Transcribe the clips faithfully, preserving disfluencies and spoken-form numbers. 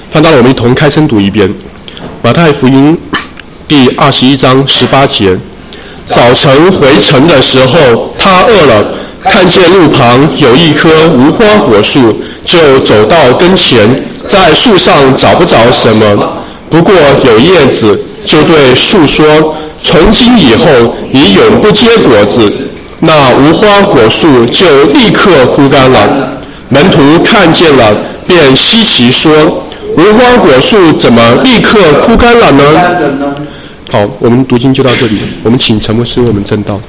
翻到了，我们一同开声读一遍。马太福音第二十一章十八节：早晨回城的时候，他饿了，看见路旁有一棵无花果树，就走到跟前，在树上找不着什么，不过有叶子，就对树说：从今以后，你永不结果子。那无花果树就立刻枯干了。门徒看见了，便稀奇说：无花果树怎么立刻枯干了呢？好，我们读经就到这里，我们请陈牧师为我们证道。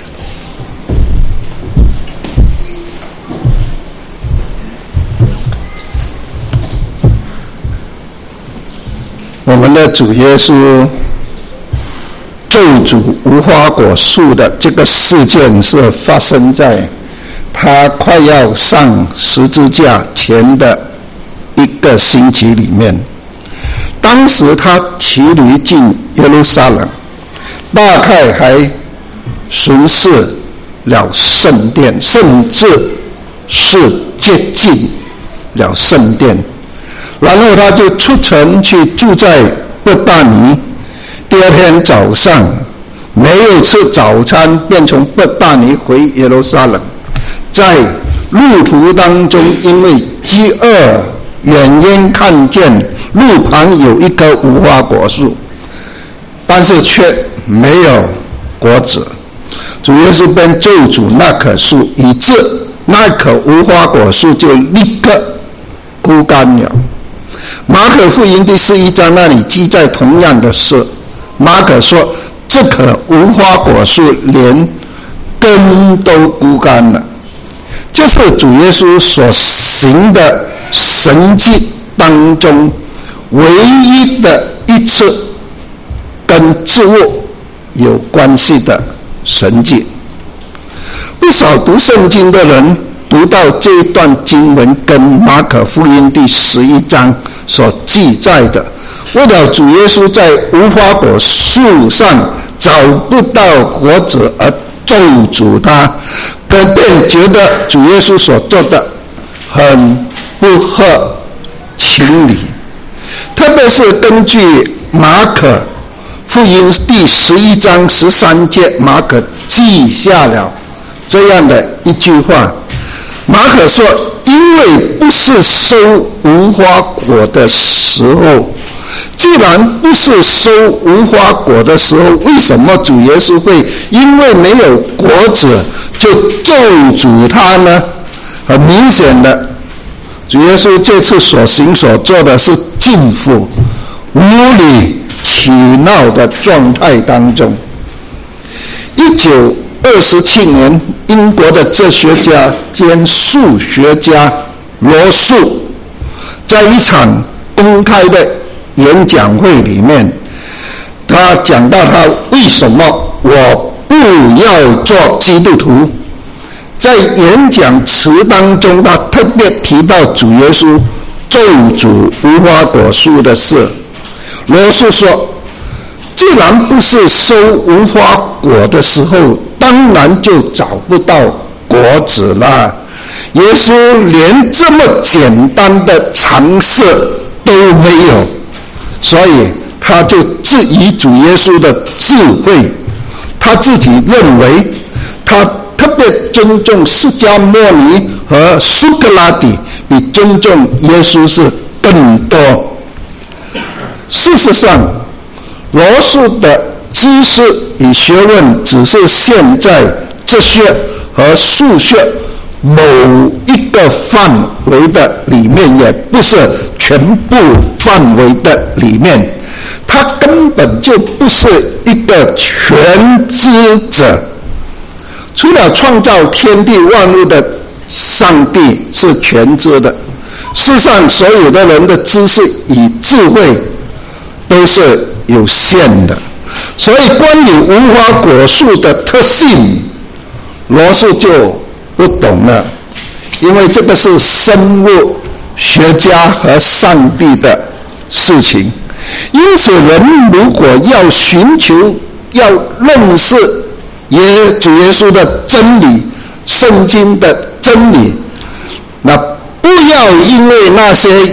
我们的主耶稣咒诅无花果树的这个事件是发生在他快要上十字架前的一个星期里面。当时他骑驴进耶路撒冷，大概还巡视了圣殿，甚至是接近了圣殿，然后他就出城去住在伯大尼。第二天早上没有吃早餐，便从伯大尼回耶路撒冷。在路途当中，因为饥饿，远远看见路旁有一棵无花果树，但是却没有果子。主耶稣便咒诅那棵树，以致那棵无花果树就立刻枯干了。马可福音第十一章那里记载同样的事。马可说，这棵无花果树连根都枯干了。这是主耶稣所行的神迹当中唯一的一次跟植物有关系的神迹。不少读圣经的人读到这一段经文跟马可福音第十一章所记载的，为了主耶稣在无花果树上找不到果子而咒诅他，便觉得主耶稣所做的很不合情理。特别是根据马可福音第十一章十三节，马可记下了这样的一句话。马可说，因为不是收无花果的时候，既然不是收无花果的时候，为什么主耶稣会因为没有果子就咒诅他呢？很明显的，主耶稣这次所行所做的是近乎无理取闹的状态当中。一九二十七年，英国的哲学家兼数学家罗素在一场公开的演讲会里面，他讲到他为什么我不要做基督徒。在演讲词当中，他特别提到主耶稣咒诅无花果树的事。罗素说，既然不是收无花果的时候，当然就找不到果子了。耶稣连这么简单的尝试都没有，所以他就质疑主耶稣的智慧。他自己认为他特别尊重释迦牟尼和苏格拉底，比尊重耶稣是更多。事实上，罗素的知识与学问只是现在哲学和数学某一个范围的里面，也不是全部范围的里面。他根本就不是一个全知者。除了创造天地万物的上帝是全知的，世上所有的人的知识与智慧都是有限的。所以关于无花果树的特性，罗素就不懂了，因为这个是生物学家和上帝的事情。因此人如果要寻求要认识耶主耶稣的真理，圣经的真理，那不要因为那些有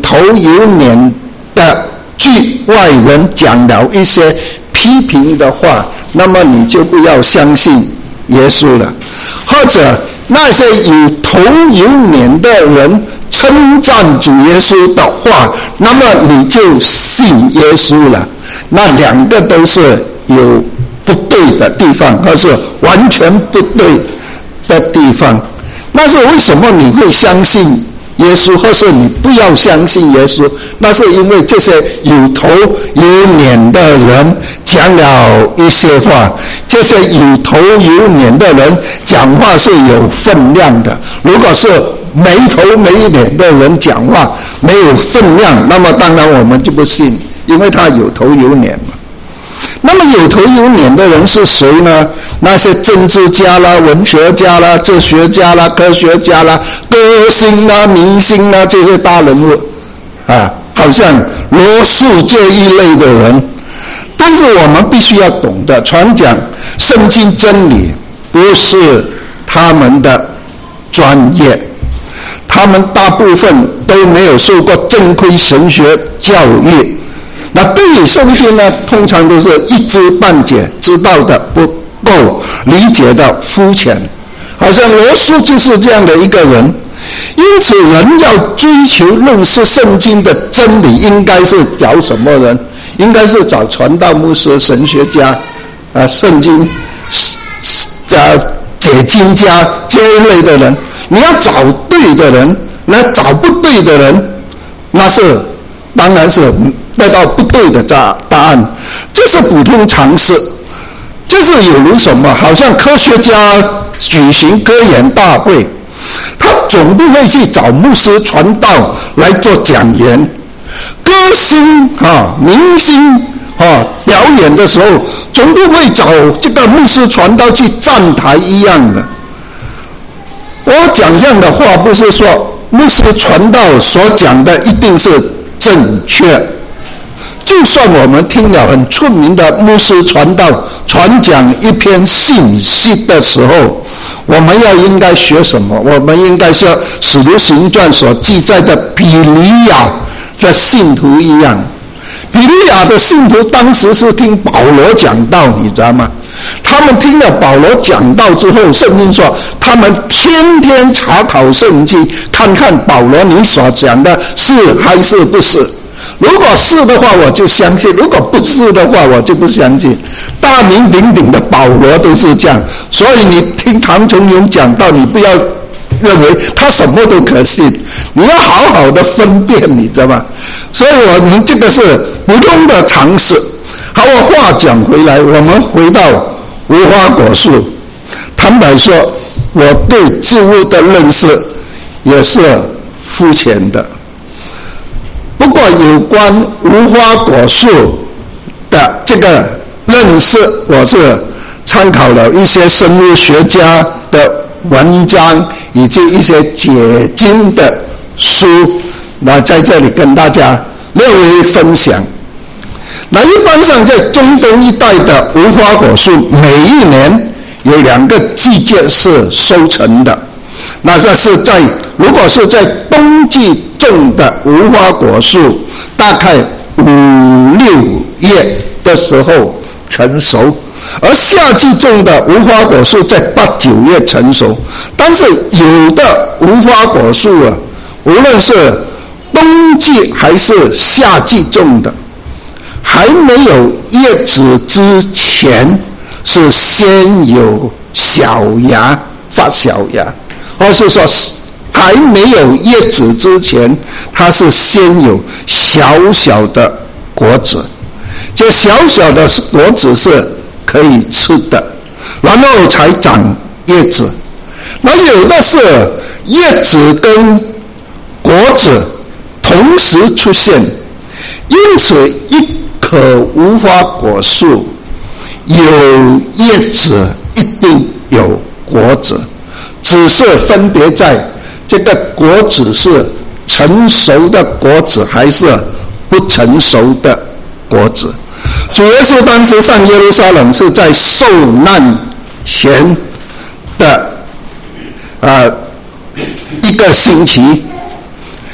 头有脸的据外人讲了一些批评的话，那么你就不要相信耶稣了。或者那些有头有脸的人称赞主耶稣的话，那么你就信耶稣了。那两个都是有不对的地方，或是完全不对的地方。那是为什么你会相信耶稣，或是你不要相信耶稣？那是因为这些有头有脸的人讲了一些话，这些有头有脸的人讲话是有分量的。如果是没头没脸的人讲话没有分量，那么当然我们就不信，因为他有头有脸嘛。那么有头有脸的人是谁呢？那些政治家啦、文学家啦、哲学家啦、科学家啦、歌星啦、明星啦，这些大人物啊，好像罗素这一类的人。但是我们必须要懂得，传讲圣经真理不是他们的专业，他们大部分都没有受过正规神学教育。那对于圣经呢，通常都是一知半解，知道的不够，理解的肤浅。好像罗素就是这样的一个人。因此人要追求认识圣经的真理，应该是找什么人？应该是找传道牧师、神学家啊、圣经啊解经家这一类的人。你要找对的人，那找不对的人，那是当然是得到不对的答答案。这是普通常识。就是有如什么，好像科学家举行科研大会，他总不会去找牧师传道来做讲员。歌星啊、明星啊表演的时候，总不会找这个牧师传道去站台一样的。我讲这样的话，不是说牧师传道所讲的一定是正确。就算我们听了很出名的牧师传道传讲一篇信息的时候，我们要应该学什么？我们应该像《使徒行传》所记载的比利亚的信徒一样。比利亚的信徒当时是听保罗讲道，你知道吗？他们听了保罗讲道之后，圣经说他们天天查考圣经，看看保罗你所讲的是还是不是。如果是的话我就相信，如果不是的话我就不相信。大名鼎鼎的保罗都是这样，所以你听唐崇荣讲道，你不要认为他什么都可信，你要好好的分辨，你知道吗？所以我们这个是普通的常识。好，我话讲回来，我们回到无花果树。坦白说，我对植物的认识也是肤浅的。不过有关无花果树的这个认识，我是参考了一些生物学家的文章以及一些解经的书，那在这里跟大家略微分享。那一般上在中东一带的无花果树，每一年有两个季节是收成的。那这是在如果是在冬季种的无花果树，大概五六月的时候成熟，而夏季种的无花果树在八九月成熟。但是有的无花果树啊，无论是冬季还是夏季种的，还没有叶子之前是先有小芽发小芽，或是说还没有叶子之前，它是先有小小的果子。这小小的果子是可以吃的，然后才长叶子。那有的是叶子跟果子同时出现，因此一棵无花果树有叶子一定有果子，只是分别在这个果子是成熟的果子还是不成熟的果子。主耶稣当时上耶路撒冷是在受难前的呃一个星期，那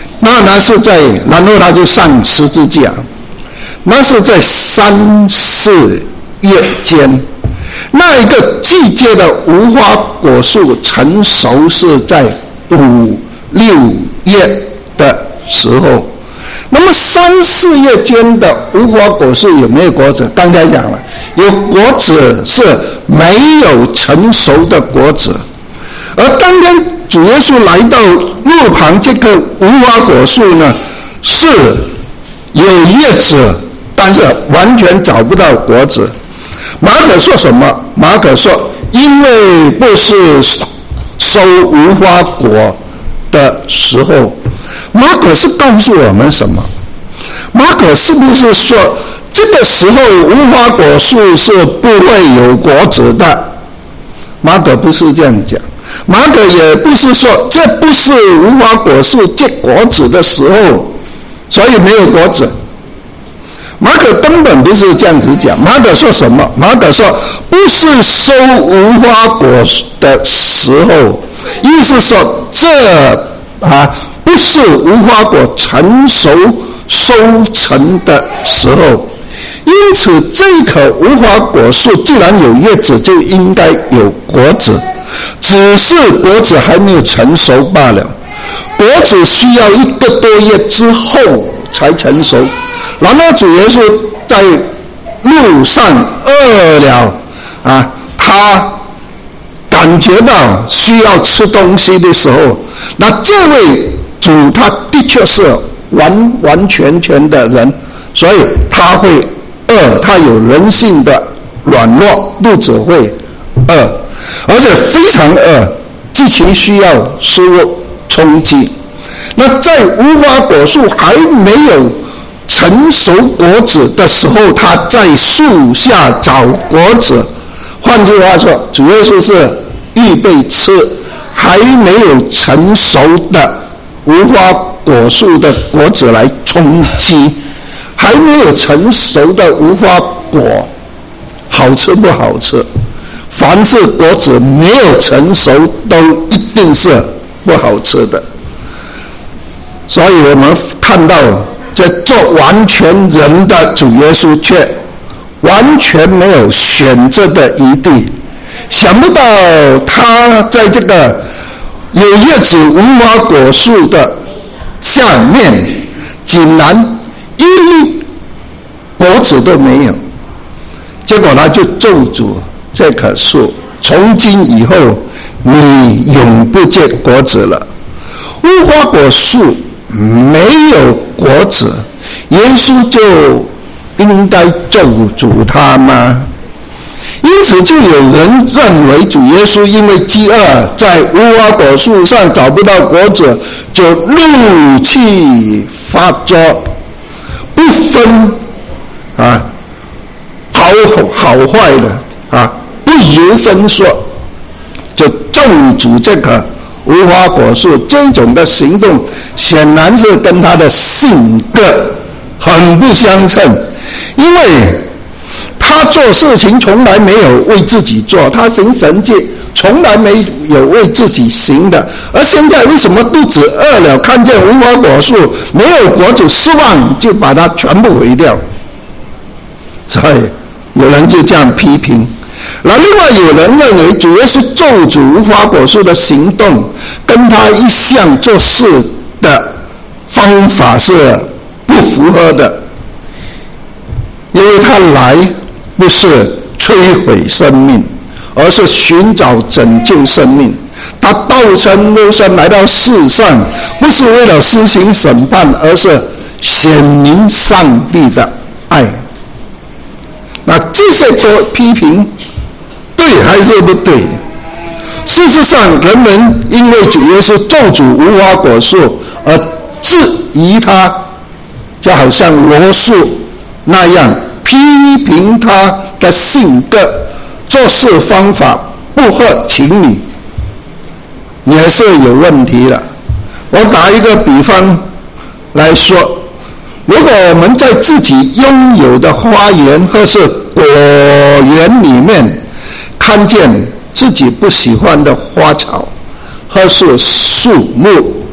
那是在，然后他就上十字架，那是在三四月间。那一个季节的无花果树成熟是在五六月的时候。那么三四月间的无花果树有没有果子？刚才讲了，有果子，是没有成熟的果子。而当天主耶稣来到路旁这个无花果树呢，是有叶子，但是完全找不到果子。马可说什么？马可说，因为不是收无花果的时候。马可是告诉我们什么？马可是不是说这个时候无花果树是不会有果子的？马可不是这样讲。马可也不是说这不是无花果树结果子的时候，所以没有果子。马可根本不是这样子讲。马可说什么？马可说不是收无花果的时候，意思说这啊不是无花果成熟收成的时候。因此这棵无花果树既然有叶子，就应该有果子，只是果子还没有成熟罢了。果子需要一个多月之后才成熟。然后主耶稣在路上饿了啊，他感觉到需要吃东西的时候，那这位主他的确是完完全全的人，所以他会饿，他有人性的软弱，肚子会饿，而且非常饿，极其需要食物充饥。那在无花果树还没有成熟果子的时候，他在树下找果子。换句话说，主耶稣是预备吃还没有成熟的无花果树的果子来充饥。还没有成熟的无花果好吃不好吃？凡是果子没有成熟都一定是不好吃的。所以我们看到这做完全人的主耶稣却完全没有选择的余地。想不到他在这个有叶子无花果树的下面竟然一粒果子都没有，结果他就咒诅这棵树，从今以后你永不结果子了。无花果树没有果子，耶稣就应该咒诅他吗？因此就有人认为主耶稣因为饥饿在无花果树上找不到果子，就怒气发作，不分啊好好坏的啊，不由分说就咒诅这棵无花果树。这种的行动显然是跟他的性格很不相称，因为他做事情从来没有为自己做，他行神迹从来没有为自己行的。而现在为什么肚子饿了，看见无花果树没有果子失望，就把它全部毁掉？所以有人就这样批评。那另外有人认为主耶稣咒诅无花果树的行动跟他一向做事的方法是不符合的，因为他来不是摧毁生命，而是寻找拯救生命。他道成肉身来到世上，不是为了施行审判，而是显明上帝的爱。那这些多批评对还是不对？事实上人们因为主耶稣咒诅无花果树而质疑他，就好像罗素那样批评他的性格、做事方法不合情理，也是有问题的。我打一个比方来说，如果我们在自己拥有的花园或是果园里面看见自己不喜欢的花草或是树木，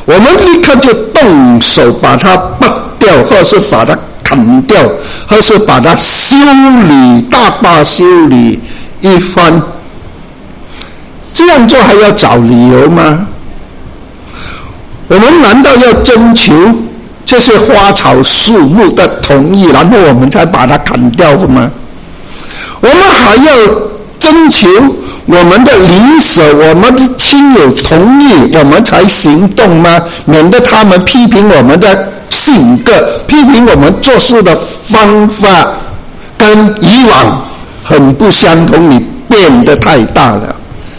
我们立刻就动手把它拔掉，或是把它砍掉，或是把它修理，大大修理一番。这样做还要找理由吗？我们难道要征求这些花草树木的同意，然后我们才把它砍掉吗？我们还要征求我们的邻舍、我们的亲友同意，我们才行动吗？免得他们批评我们的性格，批评我们做事的方法跟以往很不相同，你变得太大了。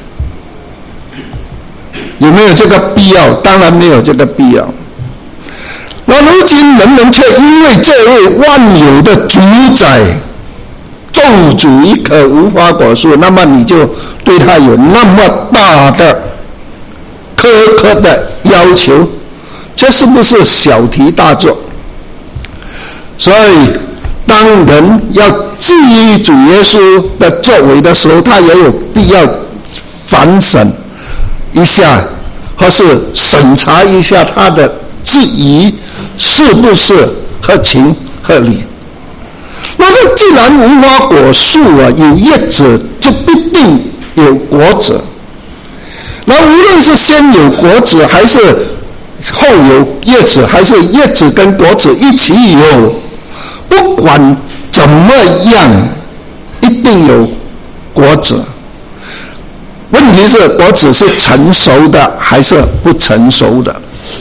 有没有这个必要？当然没有这个必要。那如今人们却因为这位万有的主宰咒诅一棵无花果树，那么你就对他有那么大的苛刻的要求，这是不是小题大做？所以当人要质疑主耶稣的作为的时候，他也有必要反省一下，或是审查一下他的质疑是不是合情合理。那么既然无花果树啊有叶子，就必定有果子。那无论是先有果子，还是后有叶子，还是叶子跟果子一起有，不管怎么样，一定有果子。问题是果子是成熟的还是不成熟的，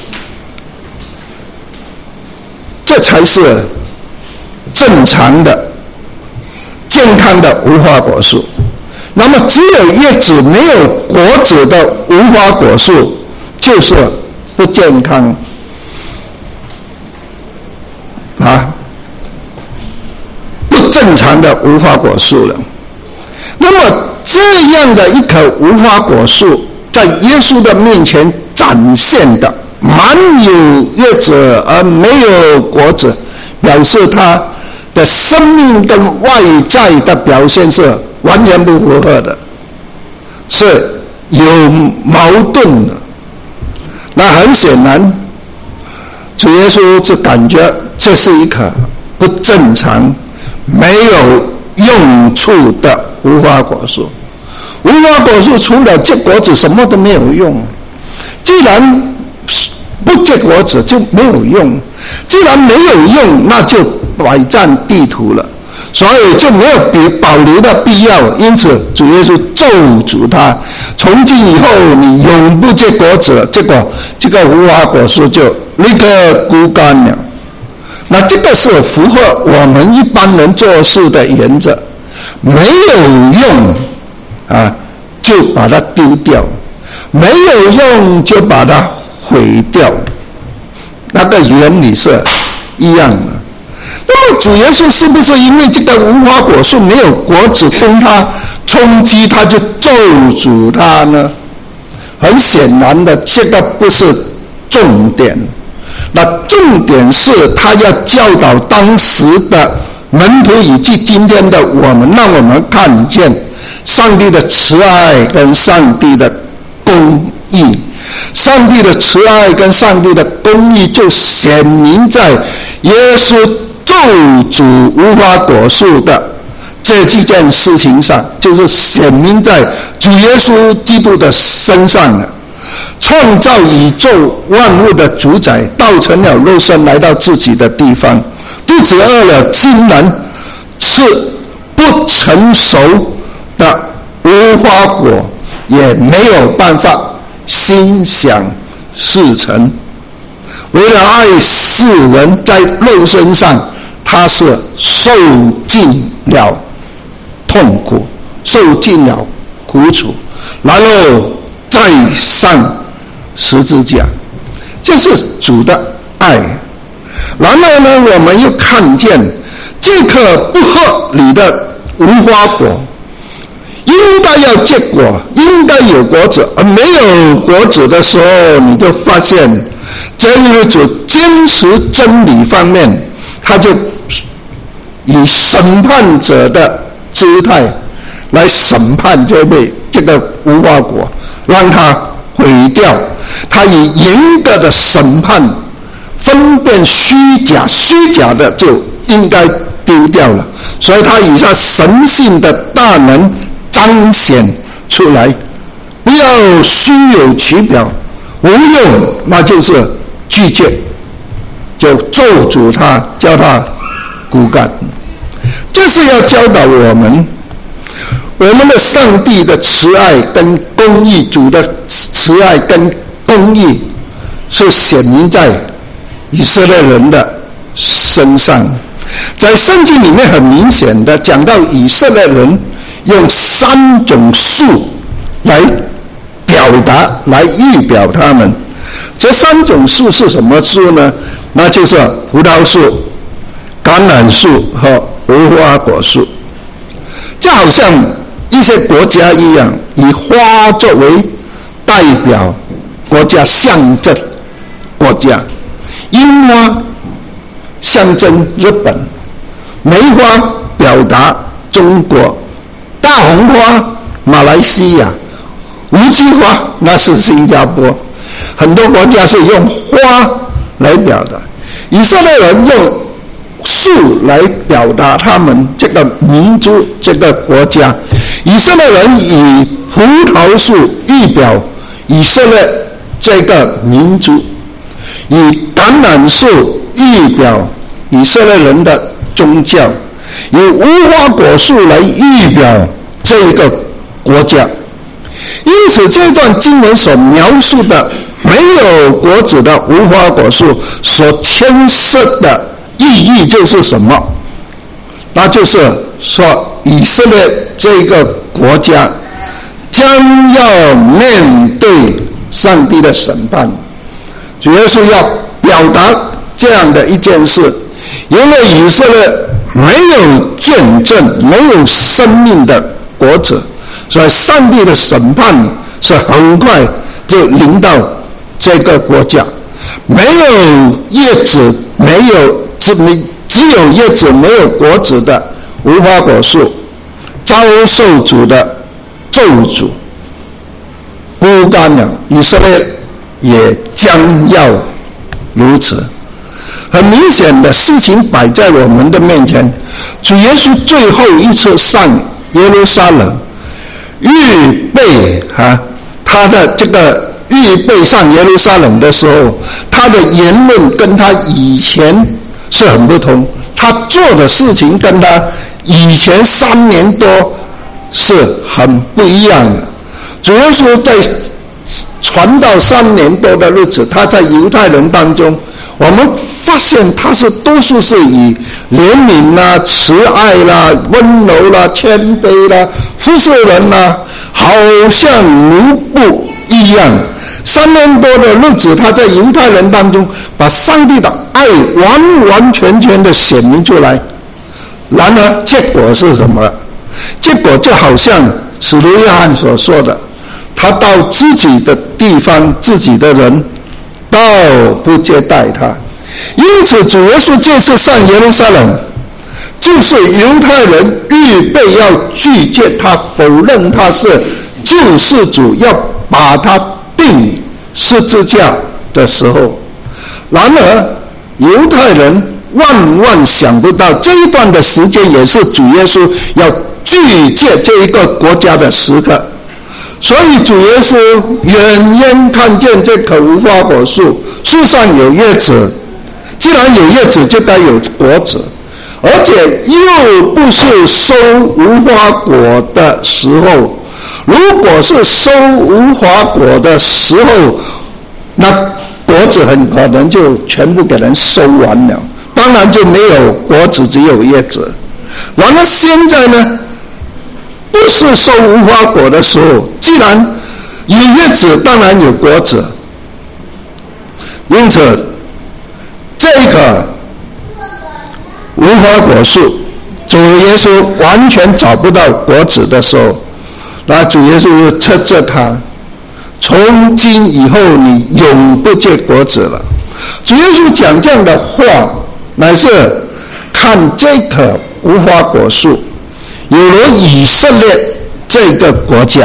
这才是正常的健康的无花果树。那么只有叶子没有果子的无花果树就是不健康啊，不正常的无花果树了。那么这样的一棵无花果树在耶稣的面前展现的满有叶子而没有果子，表示他的生命跟外在的表现是完全不符合的，是有矛盾的。那很显然主耶稣就感觉这是一棵不正常没有用处的无花果树。无花果树除了结果子什么都没有用，既然不结果子就没有用，既然没有用，那就摆占地图了，所以就没有保留的必要。因此主耶稣咒诅他，从今以后你永不结果子，结果这个无花果树就立刻枯干了。那这个是符合我们一般人做事的原则，没有用啊就把它丢掉，没有用就把它毁掉，那个原理是一样的。那么主耶稣是不是因为这个无花果树没有果子供他充饥，他就咒诅他呢？很显然的，这个不是重点。那重点是他要教导当时的门徒以及今天的我们，让我们看见上帝的慈爱跟上帝的公义。上帝的慈爱跟上帝的公义就显明在耶稣咒诅无花果树的这几件事情上，就是显明在主耶稣基督的身上了。创造宇宙万物的主宰道成了肉身来到自己的地方，肚子饿了竟然吃不成熟的无花果，也没有办法心想事成。为了爱世人，在肉身上他是受尽了痛苦，受尽了苦楚，然后再上十字架，这是主的爱。然后呢，我们又看见这棵不合理的无花果应该要结果，应该有果子，而没有果子的时候，你就发现这一主坚持真理方面，他就以审判者的姿态来审判这位这个无花果，让他毁毁掉，他以严格的审判分辨虚假，虚假的就应该丢掉了，所以他以他神性的大能彰显出来，不要虚有其表，无用，那就是拒绝，就咒诅他，叫他骨干。这是要教导我们，我们的上帝的慈爱跟公义，主的慈爱跟公义是显明在以色列人的身上。在圣经里面很明显的讲到以色列人用三种树来表达，来预表他们。这三种树是什么树呢？那就是葡萄树、橄榄树和无花果树。就好像一些国家一样，以花作为代表国家，象征国家。樱花象征日本，梅花表达中国，大红花马来西亚，无机花那是新加坡。很多国家是用花来表达，以色列人用树来表达他们这个民族，这个国家。以色列人以葡萄树预表以色列这个民族，以橄榄树预表以色列人的宗教，以无花果树来预表这个国家。因此这段经文所描述的没有果子的无花果树所牵涉的意义就是什么？那就是说以色列这个国家将要面对上帝的审判。主耶稣要表达这样的一件事，因为以色列没有见证，没有生命的果子，所以上帝的审判是很快就临到这个国家。没有叶子，没有只只有叶子没有果子的无花果树遭受主的咒诅，枯干了。以色列也将要如此。很明显的事情摆在我们的面前，主耶稣最后一次上耶路撒冷，预备啊，他的这个预备上耶路撒冷的时候，他的言论跟他以前是很不同，他做的事情跟他以前三年多是很不一样的。主耶稣在传道三年多的日子，他在犹太人当中，我们发现他是多数是以怜悯啦、慈爱啦、温柔啦、谦卑啦、服侍人啦，好像奴仆一样。三年多的日子，他在犹太人当中把上帝的爱完完全全的显明出来。然而结果是什么？结果就好像使徒约翰所说的，他到自己的地方，自己的人都不接待他。因此主耶稣这次上耶路撒冷，就是犹太人预备要拒绝他，否认他是救世主，要把他钉十字架的时候。然而犹太人万万想不到，这一段的时间也是主耶稣要拒绝这一个国家的时刻。所以主耶稣远远看见这棵无花果树，树上有叶子，既然有叶子就该有果子，而且又不是收无花果的时候。如果是收无花果的时候，那果子很可能就全部给人收完了，当然就没有果子，只有叶子。然而现在呢，不是收无花果的时候，既然有叶子，当然有果子。因此这个无花果树，主耶稣完全找不到果子的时候，那主耶稣斥责他，从今以后你永不结果子了。主耶稣讲这样的话，乃是看这棵无花果树，有了以色列这个国家，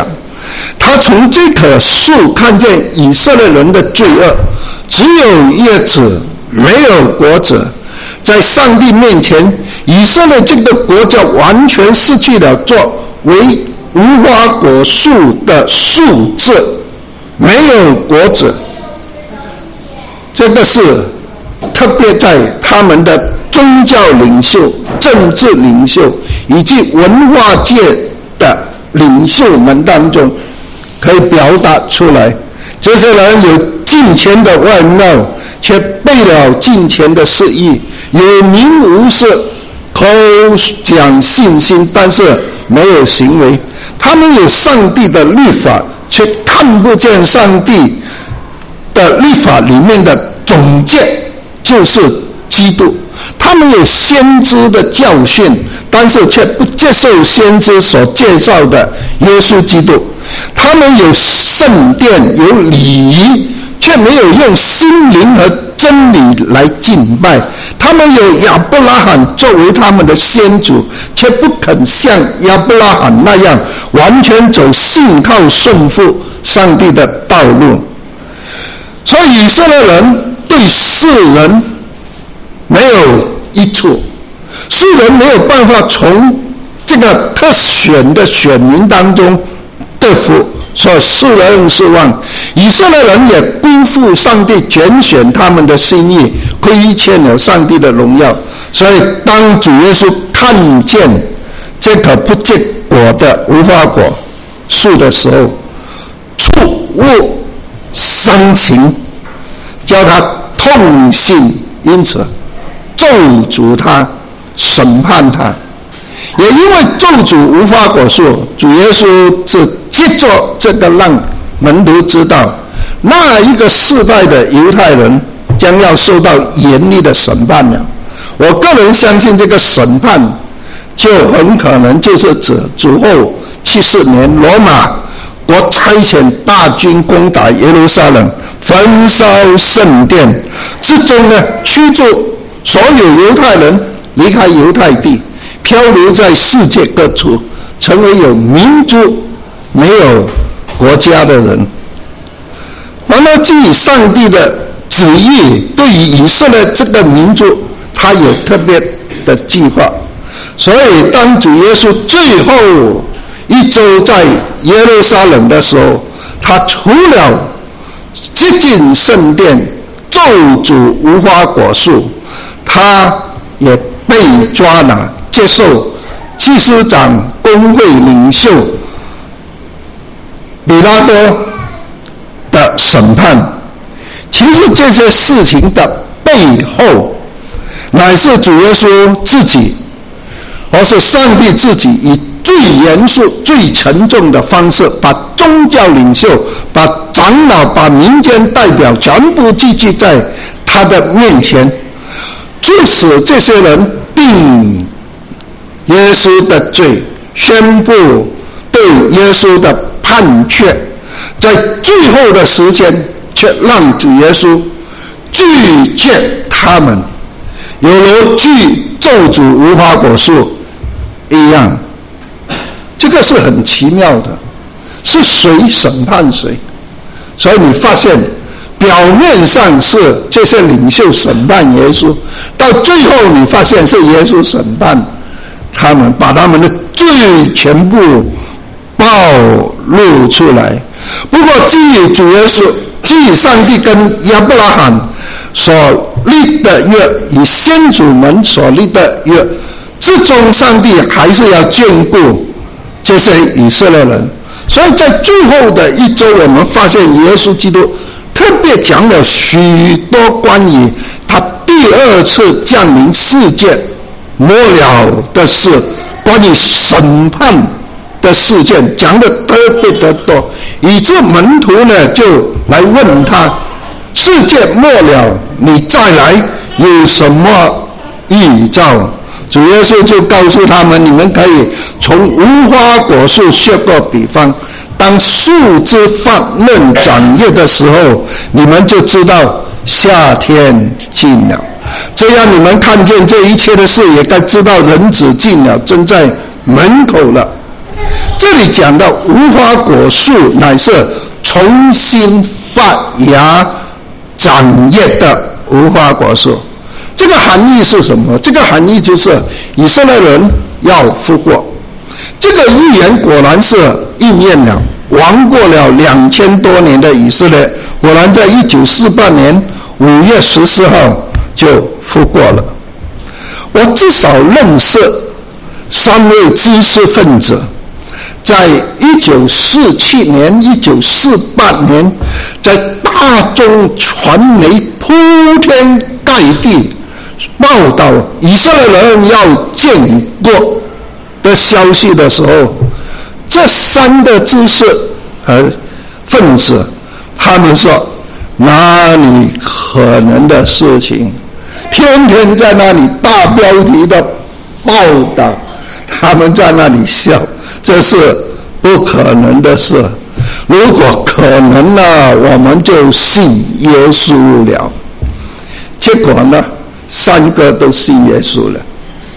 他从这棵树看见以色列人的罪恶，只有叶子没有果子，在上帝面前，以色列这个国家完全失去了作为无花果树的树枝，没有果子。这个是特别在他们的宗教领袖、政治领袖以及文化界的领袖们当中可以表达出来。这些人有金钱的外貌，却背了金钱的肆意，有名无实，口讲信心，但是没有行为。他们有上帝的律法，却看不见上帝的律法里面的总结，就是基督。他们有先知的教训，但是却不接受先知所介绍的耶稣基督。他们有圣殿，有礼仪，却没有用心灵和真理来敬拜。他们有亚伯拉罕作为他们的先祖，却不肯像亚伯拉罕那样完全走信靠顺服上帝的道路。所以以色列人对世人没有益处，世人没有办法从这个特选的选民当中得福，所以世人失望。以色列人也辜负上帝拣选他们的心意，亏欠了上帝的荣耀。所以当主耶稣看见这棵不结果的无花果树的时候，触物伤情，叫他痛心，因此咒诅他，审判他。也因为咒诅无花果树，主耶稣是接着这个让门徒知道，那一个世代的犹太人将要受到严厉的审判了。我个人相信这个审判就很可能就是指主后七十年罗马国差遣大军攻打耶路撒冷，焚烧圣殿，最终呢驱逐所有犹太人离开犹太地，漂流在世界各处，成为有民族没有国家的人。然而基于上帝的旨意，对于以色列这个民族他有特别的计划。所以当主耶稣最后一周在耶路撒冷的时候，他除了接近圣殿咒诅无花果树，他也被抓拿，接受祭司长、公会领袖比拉多的审判。其实这些事情的背后，乃是主耶稣自己，或是上帝自己以最严肃、最沉重的方式，把宗教领袖、把长老、把民间代表全部聚集在他的面前，促使这些人定耶稣的罪，宣布对耶稣的判决。在最后的时间，却让主耶稣拒绝他们，犹如拒咒诅无花果树一样。这个是很奇妙的，是谁审判谁？所以你发现表面上是这些领袖审判耶稣，到最后你发现是耶稣审判他们，把他们的罪全部暴露出来。不过基于主耶稣，基于上帝跟亚伯拉罕所立的约，与先祖们所立的约，最终上帝还是要眷顾这些以色列人。所以在最后的一周，我们发现耶稣基督特别讲了许多关于他第二次降临世界末了的事，关于审判的事件讲得特别的多，以致门徒呢就来问他，世界末了你再来有什么预兆？主耶稣就告诉他们，你们可以从无花果树学个比方，当树枝放嫩长叶的时候，你们就知道夏天近了。这样你们看见这一切的事，也该知道人子近了，正在门口了。 这里讲的无花果树乃是重新发芽长叶的无花果树。这个含义是什么？这个含义就是以色列人要复国。这个预言果然是应验了，亡过了两千多年的以色列，果然在一九四八年五月十四号就复国了。我至少认识三位知识分子，在一九四七年、一九四八年，在大众传媒铺天盖地报道以色列人要建国的消息的时候，这三个知识和分子，他们说哪里可能的事情，天天在那里大标题的报道，他们在那里笑，这是不可能的事。如果可能呢，我们就信耶稣了。结果呢，三个都信耶稣了。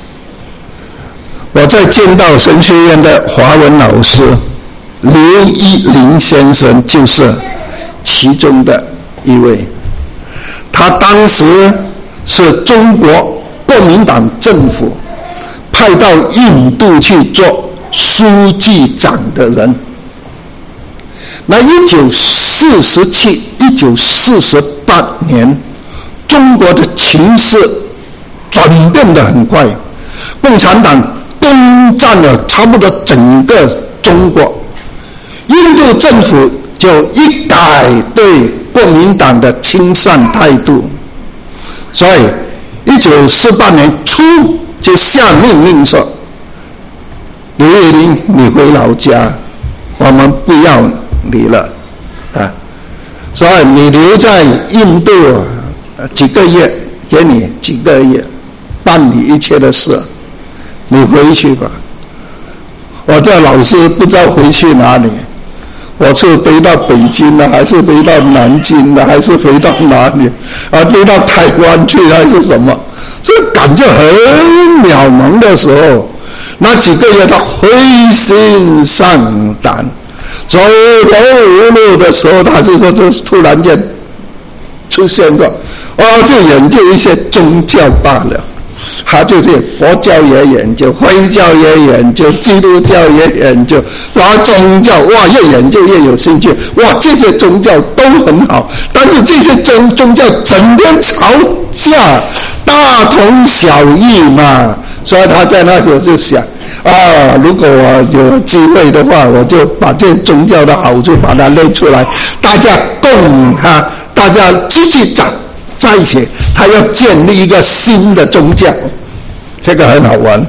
我在剑道神学院的华文老师刘一林先生就是其中的一位。他当时是中国国民党政府派到印度去做书记长的人。那一九四十七、一九四十八年，中国的情势转变得很快，共产党攻占了差不多整个中国，印度政府就一改对国民党的亲善态度，所以一九四八年初就下命令说，刘玉林你回老家，我们不要你了啊！所以你留在印度几个月，给你几个月办理一切的事，你回去吧。我这老师不知道回去哪里，我是飞到北京了，还是飞到南京了，还是飞到哪里啊？飞到台湾去还是什么？所以感觉很渺茫的时候，那几个月他灰心丧胆，走投无路的时候，他是说就突然间出现过，哦，就研究一些宗教罢了。他就是佛教也研究，回教也研究，基督教也研究，然后宗教哇，越研究越有兴趣，哇，这些宗教都很好，但是这些宗宗教整天吵架，大同小异嘛，所以他在那时候就想啊，如果我有机会的话，我就把这宗教的好处把它列出来，大家共哈，大家继续长在一起，他要建立一个新的宗教，这个很好玩。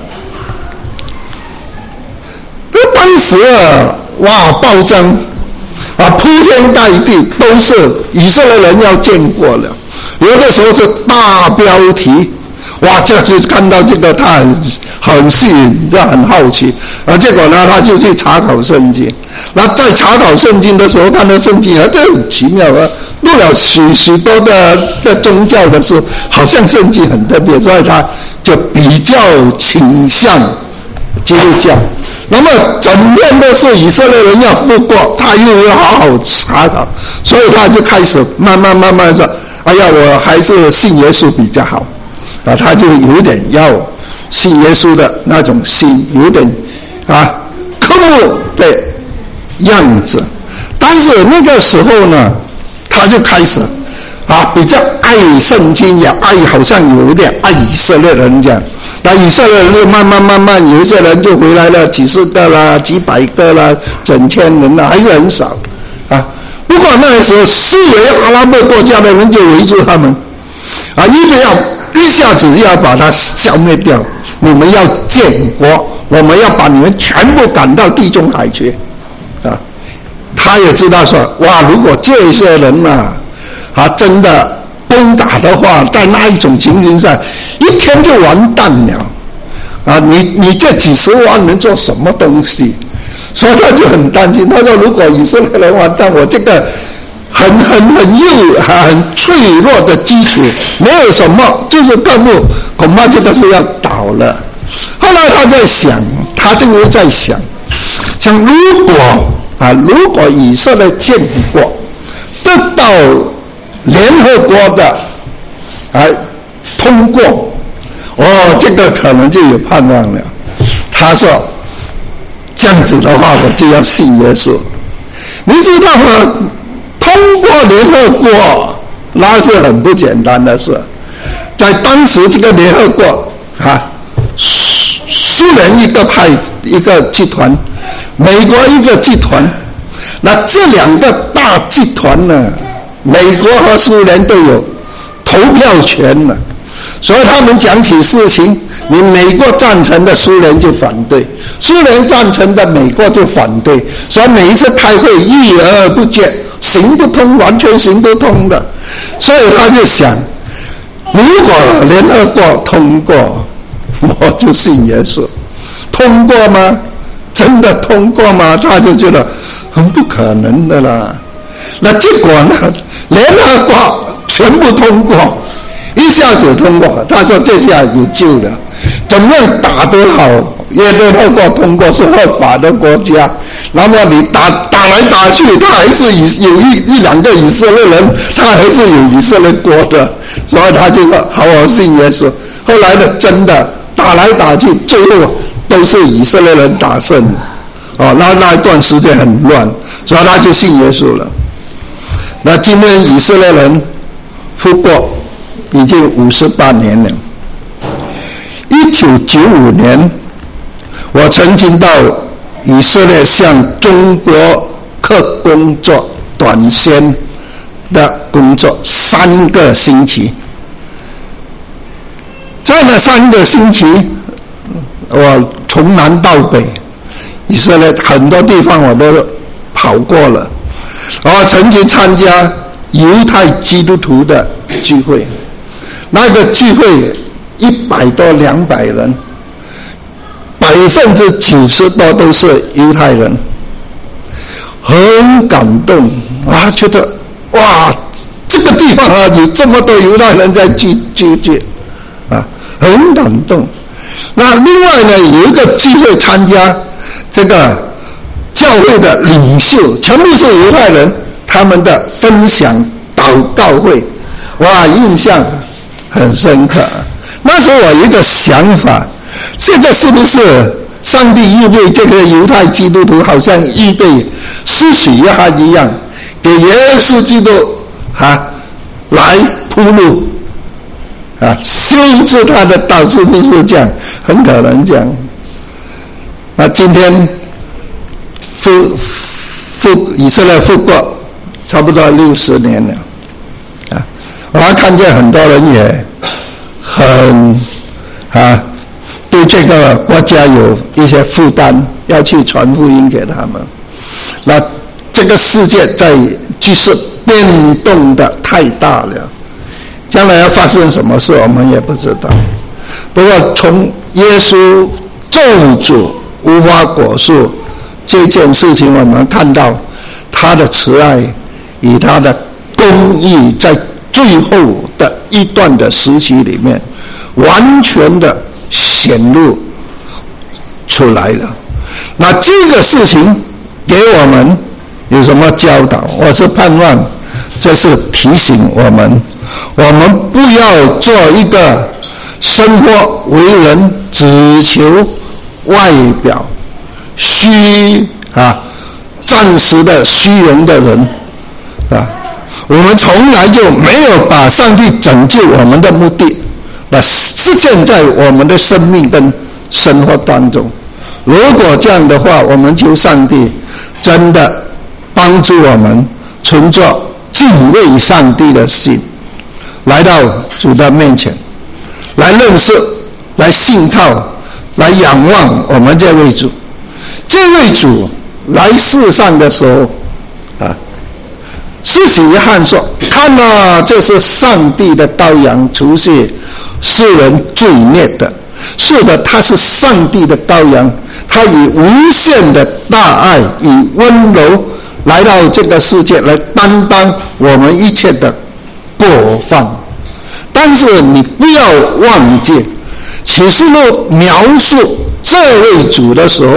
那当时啊，哇，报章啊铺天盖地都是以色列人要建国了，有的时候是大标题，哇，这就看到这个他很很吸引，这很好奇，啊，结果呢，他就去查考圣经。那在查考圣经的时候，看到圣经啊，这很奇妙啊。入了许许多的的宗教的事，好像圣经很特别，所以他就比较倾向基督教。那么整天都是以色列人要复国，他又要好好查考，所以他就开始慢慢慢慢说：“哎呀，我还是信耶稣比较好。”啊，他就有点要信耶稣的那种心，有点啊渴慕的样子。但是那个时候呢，他就开始啊比较爱圣经，也爱好像有一点爱以色列人这样。那以色列人就慢慢慢慢，有一些人就回来了，几十个啦，几百个啦，整千人啦，还是很少啊。不过那时候四围阿拉伯国家的人就围住他们啊，一定要一下子要把它消灭掉。你们要建国，我们要把你们全部赶到地中海去啊。他也知道说，哇，如果这些人呐、啊，啊，真的攻打的话，在那一种情形下，一天就完蛋了啊！你你这几十万人做什么东西？所以他就很担心。他说，如果以色列人完蛋，我这个很很很幼很脆弱的基础没有什么，就是根本恐怕这个是要倒了。后来他在想，他就在想。 像如果啊，如果以色列建国得到联合国的啊通过，哦，这个可能就有盼望了。他说这样子的话，我就要信耶稣。你知道吗？通过联合国那是很不简单的事。在当时这个联合国啊，苏联一个派一个集团，美国一个集团，那这两个大集团呢，美国和苏联都有投票权了，所以他们讲起事情，你美国赞成的，苏联就反对；苏联赞成的，美国就反对。所以每一次开会议而不决，行不通，完全行不通的。所以他就想，如果联合国通过，我就信耶稣。通过吗？真的通过吗？他就觉得很不可能的啦。那结果呢？联合国全部通过，一下子通过。他说这下有救了。怎么样打得好？因为联合国通过是合法的国家，那么你打打来打去，他还是有一一两个以色列人，他还是有以色列国的，所以他就说好，我信耶稣。后来呢，真的打来打去，最后都是以色列人打胜。哦，那那一段时间很乱，所以他就信耶稣了。那今天以色列人复国已经五十八年了。一九九五年，我曾经到以色列向中国客工作短宣的工作三个星期。在那三个星期，我从南到北，以色列很多地方我都跑过了。我曾经参加犹太基督徒的聚会，那个聚会一百多两百人，百分之九十多都是犹太人，很感动啊！觉得哇，这个地方啊有这么多犹太人在聚聚聚啊，很感动。那另外呢，有一个聚会参加这个教会的领袖，全部是犹太人，他们的分享祷告会，哇，印象很深刻。那时候我有一个想法，这个是不是上帝预备这个犹太基督徒，好像预备施洗约翰一样，给耶稣基督啊来铺路啊，修治他的道，是不是这样？很可能这样。那今天复复以色列复国差不多六十年了啊，我还看见很多人也很啊，对这个国家有一些负担，要去传福音给他们。那这个世界在局势变动的太大了，将来要发生什么事我们也不知道。不过从耶稣咒诅无花果树这件事情，我们看到他的慈爱与他的公义在最后的一段的时期里面完全的显露出来了。那这个事情给我们有什么教导？我是盼望这是提醒我们，我们不要做一个生活为人只求外表虚啊暂时的虚荣的人啊。我们从来就没有把上帝拯救我们的目的那实践在我们的生命跟生活当中。如果这样的话，我们求上帝真的帮助我们存着敬畏上帝的心，来到主的面前，来认识，来信靠，来仰望我们这位主。这位主来世上的时候啊，施洗约翰说：“看啊，这是上帝的羔羊，除去世人罪孽的。”是的，他是上帝的羔羊，他以无限的大爱，以温柔来到这个世界，来担当我们一切的过犯。但是你不要忘记，启示录描述这位主的时候，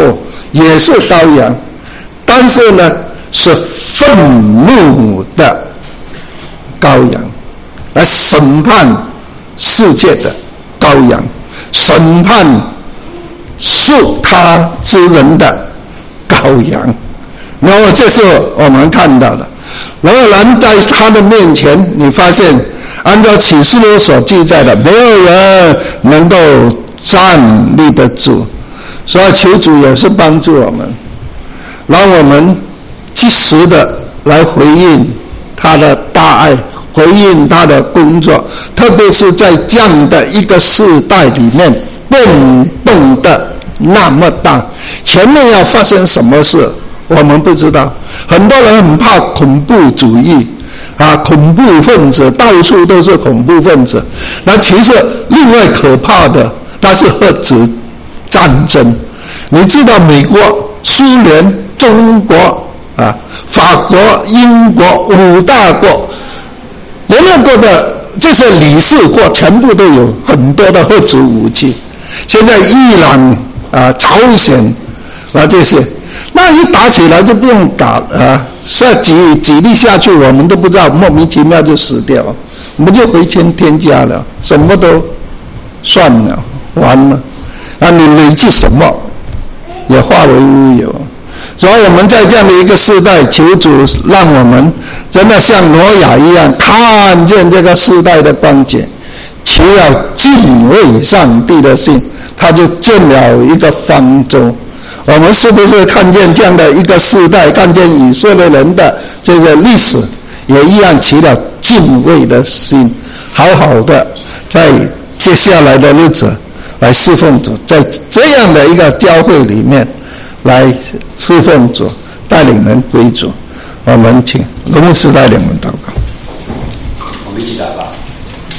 也是羔羊，但是呢是愤怒的羔羊，来审判世界的羔羊，审判属他之人的羔羊。然后这是我们看到的。然后人在他的面前，你发现按照启示录所记载的，没有人能够站立得住。所以求主也是帮助我们，让我们及时的来回应他的大爱，回应他的工作，特别是在这样的一个世代里面，变动的那么大，前面要发生什么事我们不知道。很多人很怕恐怖主义啊，恐怖分子到处都是恐怖分子。那其实另外可怕的，那是核子战争。你知道美国、苏联、中国啊、法国、英国五大国，联合国的这些理事国全部都有很多的核子武器。现在伊朗啊、朝鲜啊这些，那一打起来就不用打啊，这几几粒下去，我们都不知道，莫名其妙就死掉，我们就回天天家了，什么都算了，完了。啊，你累积什么也化为乌有。所以我们在这样的一个时代，求主让我们真的像挪亚一样，看见这个时代的光景，求要敬畏上帝的心，他就建了一个方舟。我们是不是看见这样的一个时代，看见以色列人的这个历史，也一样起了敬畏的心，好好的在接下来的日子来侍奉主，在这样的一个教会里面来侍奉主，带领人归主。我们请罗牧师带领我们祷告。